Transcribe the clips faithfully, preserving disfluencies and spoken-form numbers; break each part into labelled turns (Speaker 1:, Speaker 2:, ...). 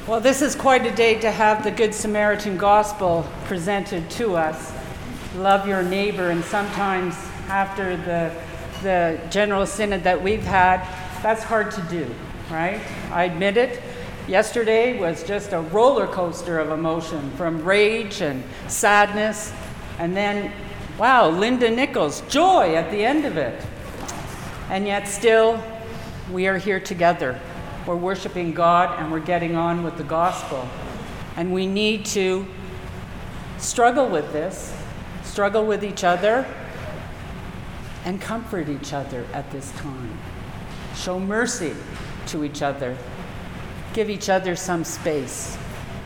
Speaker 1: Well, this is quite a day to have the Good Samaritan Gospel presented to us. Love your neighbor, and sometimes after the, the General Synod that we've had, that's hard to do, right? I admit it. Yesterday was just a roller coaster of emotion, from rage and sadness, and then, wow, Linda Nichols, joy at the end of it. And yet still, we are here together. We're worshiping God and we're getting on with the gospel. And we need to struggle with this, struggle with each other, and comfort each other at this time. Show mercy to each other. Give each other some space.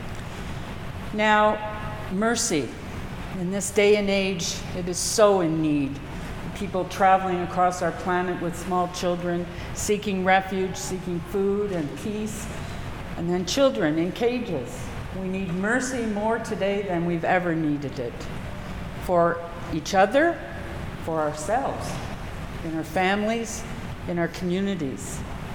Speaker 1: Now, mercy. In this day and age, it is so in need. People traveling across our planet with small children, seeking refuge, seeking food and peace, and then children in cages. We need mercy more today than we've ever needed it. For each other, for ourselves, in our families, in our communities.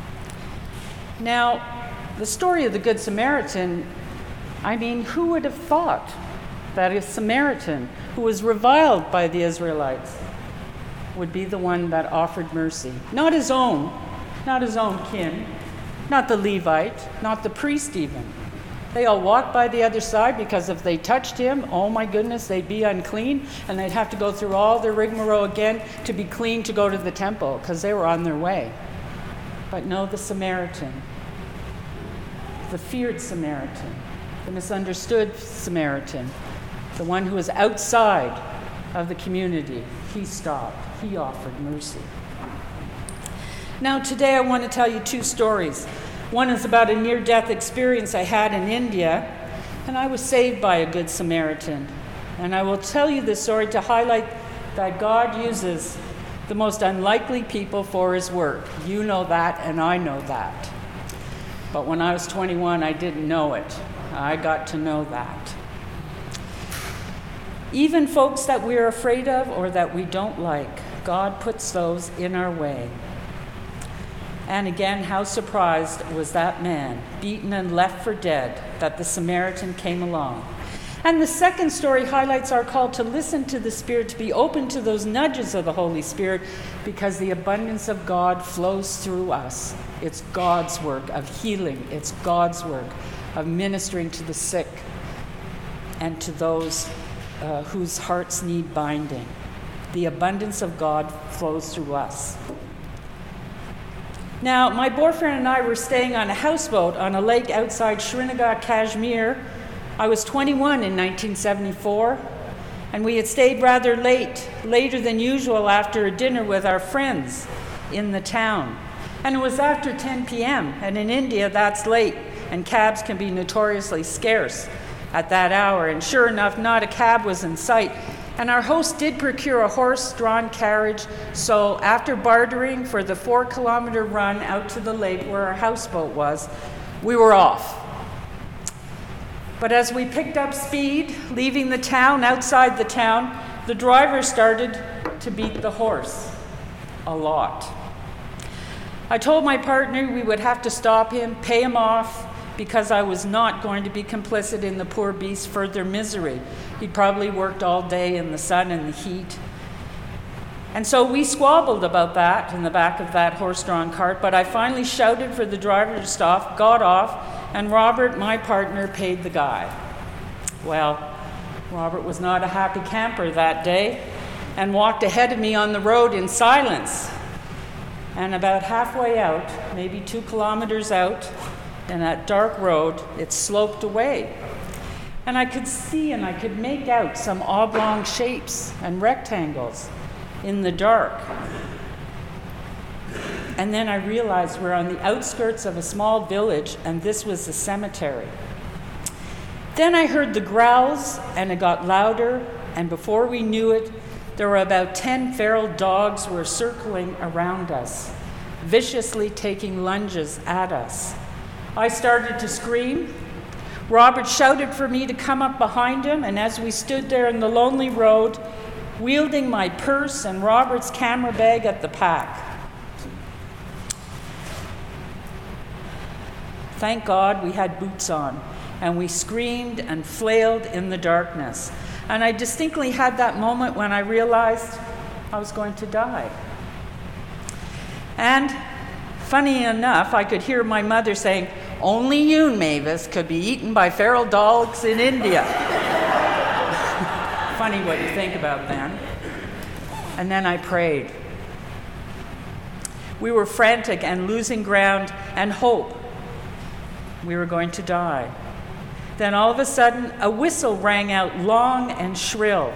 Speaker 1: Now, the story of the Good Samaritan, I mean, who would have thought that a Samaritan who was reviled by the Israelites would be the one that offered mercy? Not his own, not his own kin, not the Levite, not the priest even. They all walked by the other side because if they touched him, oh my goodness, they'd be unclean, and they'd have to go through all their rigmarole again to be clean to go to the temple because they were on their way. But no, the Samaritan, the feared Samaritan, the misunderstood Samaritan, the one who was outside of the community, he stopped. He offered mercy. Now, today I want to tell you two stories. One is about a near-death experience I had in India, and I was saved by a Good Samaritan. And I will tell you this story to highlight that God uses the most unlikely people for his work. You know that, and I know that. But when I was twenty-one, I didn't know it. I got to know that. Even folks that we're afraid of or that we don't like, God puts those in our way. And again, how surprised was that man, beaten and left for dead, that the Samaritan came along. And the second story highlights our call to listen to the Spirit, to be open to those nudges of the Holy Spirit, because the abundance of God flows through us. It's God's work of healing. It's God's work of ministering to the sick and to those uh, whose hearts need binding. The abundance of God flows through us. Now, my boyfriend and I were staying on a houseboat on a lake outside Srinagar, Kashmir. I was twenty-one in nineteen seventy-four, and we had stayed rather late, later than usual after a dinner with our friends in the town. And it was after ten p.m., and in India that's late, and cabs can be notoriously scarce at that hour. And sure enough, not a cab was in sight. And our host did procure a horse-drawn carriage, so after bartering for the four-kilometer run out to the lake where our houseboat was, we were off. But as we picked up speed, leaving the town, outside the town, the driver started to beat the horse a lot. I told my partner we would have to stop him, pay him off, because I was not going to be complicit in the poor beast's further misery. He'd probably worked all day in the sun and the heat. And so we squabbled about that in the back of that horse-drawn cart, but I finally shouted for the driver to stop, got off, and Robert, my partner, paid the guy. Well, Robert was not a happy camper that day and walked ahead of me on the road in silence. And about halfway out, maybe two kilometers out, and that dark road, it sloped away. And I could see and I could make out some oblong shapes and rectangles in the dark. And then I realized we're on the outskirts of a small village, and this was the cemetery. Then I heard the growls, and it got louder, and before we knew it, there were about ten feral dogs were circling around us, viciously taking lunges at us. I started to scream. Robert shouted for me to come up behind him, and as we stood there in the lonely road, wielding my purse and Robert's camera bag at the pack, Thank God we had boots on, and we screamed and flailed in the darkness. And I distinctly had that moment when I realized I was going to die. And funny enough, I could hear my mother saying, "Only you, Mavis, could be eaten by feral dogs in India." Funny what you think about then. And then I prayed. We were frantic and losing ground and hope. We were going to die. Then all of a sudden, a whistle rang out long and shrill.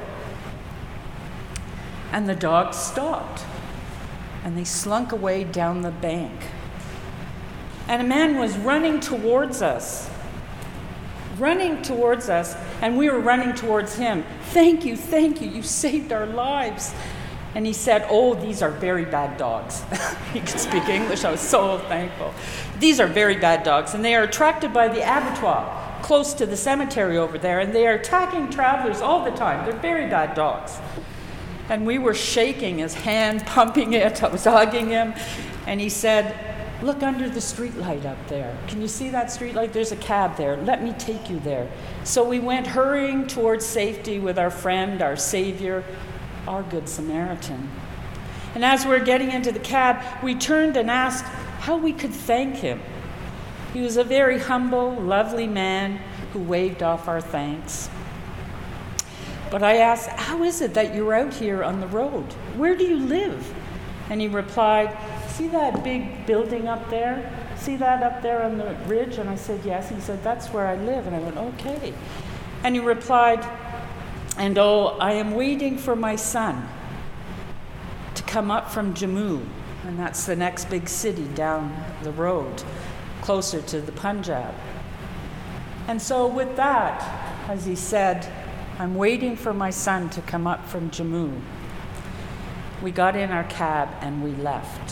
Speaker 1: And the dogs stopped. And they slunk away down the bank. And a man was running towards us. Running towards us, and we were running towards him. "Thank you, thank you, you saved our lives." And he said, "Oh, these are very bad dogs." He could speak English. I was so thankful. "These are very bad dogs, and they are attracted by the abattoir close to the cemetery over there, and they are attacking travelers all the time. They're very bad dogs." And we were shaking, his hand pumping it. I was hugging him. And he said, "Look under the streetlight up there. Can you see that streetlight? There's a cab there. Let me take you there." So we went hurrying towards safety with our friend, our Savior, our Good Samaritan. And as we were getting into the cab, we turned and asked how we could thank him. He was a very humble, lovely man who waved off our thanks. But I asked, "How is it that you're out here on the road? Where do you live?" And he replied, "See that big building up there? See that up there on the ridge?" And I said, "Yes." He said, "That's where I live." And I went, "Okay." And he replied, "And oh, I am waiting for my son to come up from Jammu." And that's the next big city down the road, closer to the Punjab. And so with that, as he said, "I'm waiting for my son to come up from Jammu," we got in our cab and we left.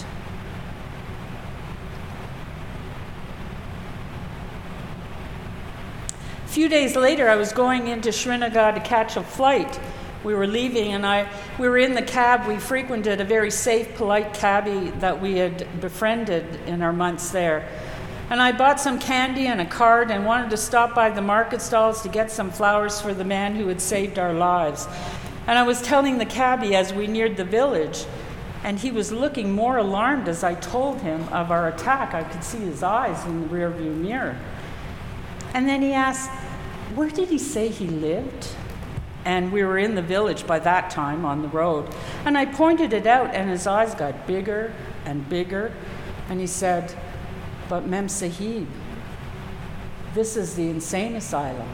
Speaker 1: A few days later, I was going into Srinagar to catch a flight. We were leaving, and I we were in the cab. We frequented a very safe, polite cabbie that we had befriended in our months there. And I bought some candy and a card and wanted to stop by the market stalls to get some flowers for the man who had saved our lives. And I was telling the cabbie as we neared the village, and he was looking more alarmed as I told him of our attack. I could see his eyes in the rearview mirror. And then he asked, "Where did he say he lived?" And we were in the village by that time on the road. And I pointed it out, and his eyes got bigger and bigger. And he said, "But Mem Sahib, this is the insane asylum."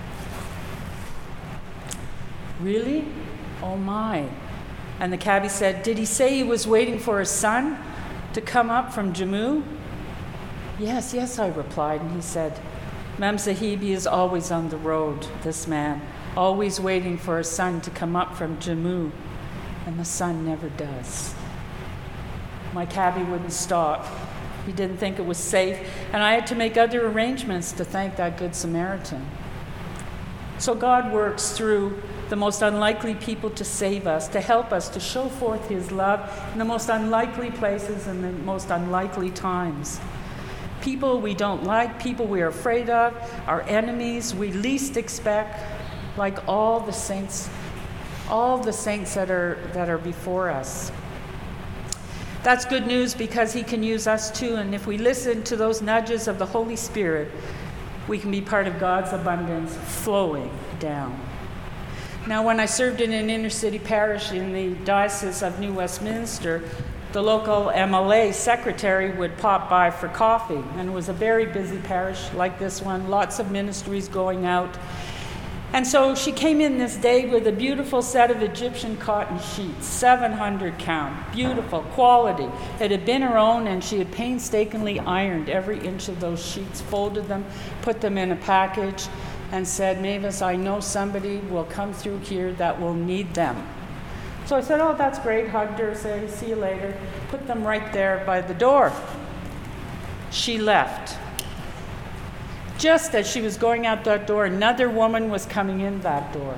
Speaker 1: "Really? Oh my." And the cabbie said, "Did he say he was waiting for his son to come up from Jammu?" "Yes, yes," I replied. And he said, "Mem Sahib, he is always on the road, this man, always waiting for his son to come up from Jammu, and the son never does." My cabbie wouldn't stop. He didn't think it was safe, and I had to make other arrangements to thank that Good Samaritan. So God works through the most unlikely people to save us, to help us, to show forth his love in the most unlikely places and the most unlikely times. People we don't like, people we are afraid of, our enemies we least expect, like all the saints, all the saints that are that are before us. That's good news because he can use us too, and if we listen to those nudges of the Holy Spirit, we can be part of God's abundance flowing down. Now, when I served in an inner city parish in the Diocese of New Westminster, the local M L A secretary would pop by for coffee, and it was a very busy parish like this one, lots of ministries going out. And so she came in this day with a beautiful set of Egyptian cotton sheets, seven hundred count, beautiful quality. It had been her own, and she had painstakingly ironed every inch of those sheets, folded them, put them in a package, and said, "Mavis, I know somebody will come through here that will need them." So I said, "Oh, that's great," hugged her, said, "See you later," put them right there by the door. She left. Just as she was going out that door, another woman was coming in that door.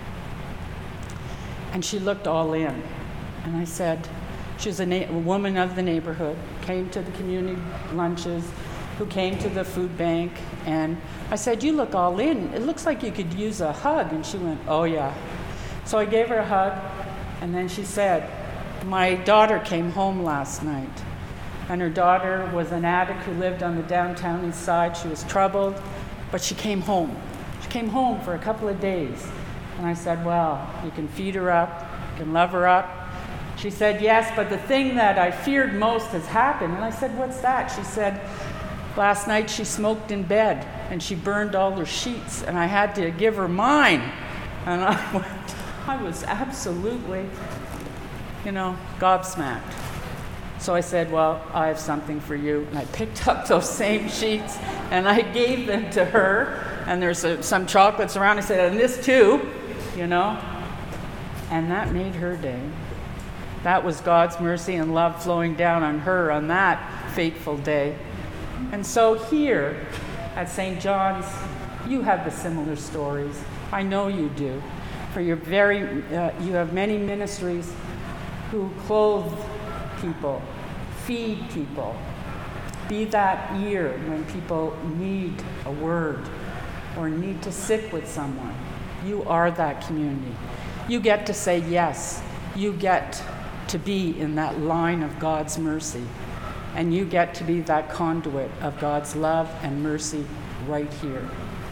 Speaker 1: And she looked all in. And I said, she was a, na- a woman of the neighborhood, came to the community lunches, who came to the food bank, and I said, "You look all in. It looks like you could use a hug." And she went, "Oh yeah." So I gave her a hug, and then she said, "My daughter came home last night." And her daughter was an addict who lived on the downtown east side. She was troubled, but she came home. She came home for a couple of days. And I said, "Well, you can feed her up, you can love her up." She said, "Yes, but the thing that I feared most has happened." And I said, "What's that?" She said, "Last night she smoked in bed and she burned all her sheets, and I had to give her mine." And I went, I was absolutely, you know, gobsmacked. So I said, "Well, I have something for you." And I picked up those same sheets and I gave them to her. And there's a, some chocolates around. I said, "And this too," you know. And that made her day. That was God's mercy and love flowing down on her on that fateful day. And so here at Saint John's, you have the similar stories. I know you do. For your very, uh, you have many ministries who clothe people, feed people, be that ear when people need a word or need to sit with someone. You are that community. You get to say yes. You get to be in that line of God's mercy. And you get to be that conduit of God's love and mercy right here.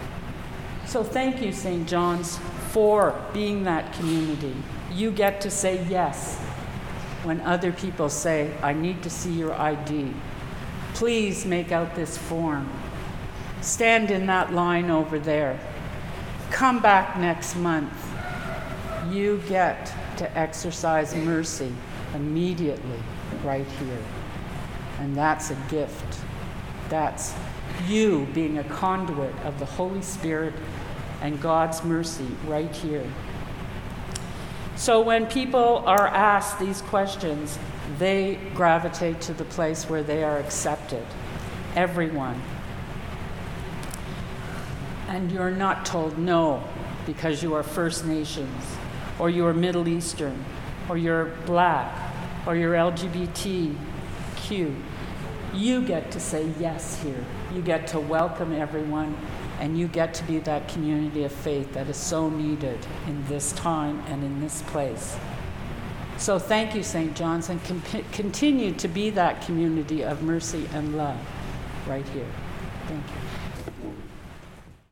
Speaker 1: So thank you, Saint John's, for being that community. You get to say yes when other people say, "I need to see your I D. Please make out this form. Stand in that line over there. Come back next month." You get to exercise mercy immediately right here. And that's a gift. That's you being a conduit of the Holy Spirit and God's mercy right here. So when people are asked these questions, they gravitate to the place where they are accepted. Everyone. And you're not told no because you are First Nations, or you're Middle Eastern, or you're Black, or you're L G B T Q. You get to say yes here. You get to welcome everyone, and you get to be that community of faith that is so needed in this time and in this place. So thank you, Saint John's, and com- continue to be that community of mercy and love right here. Thank you.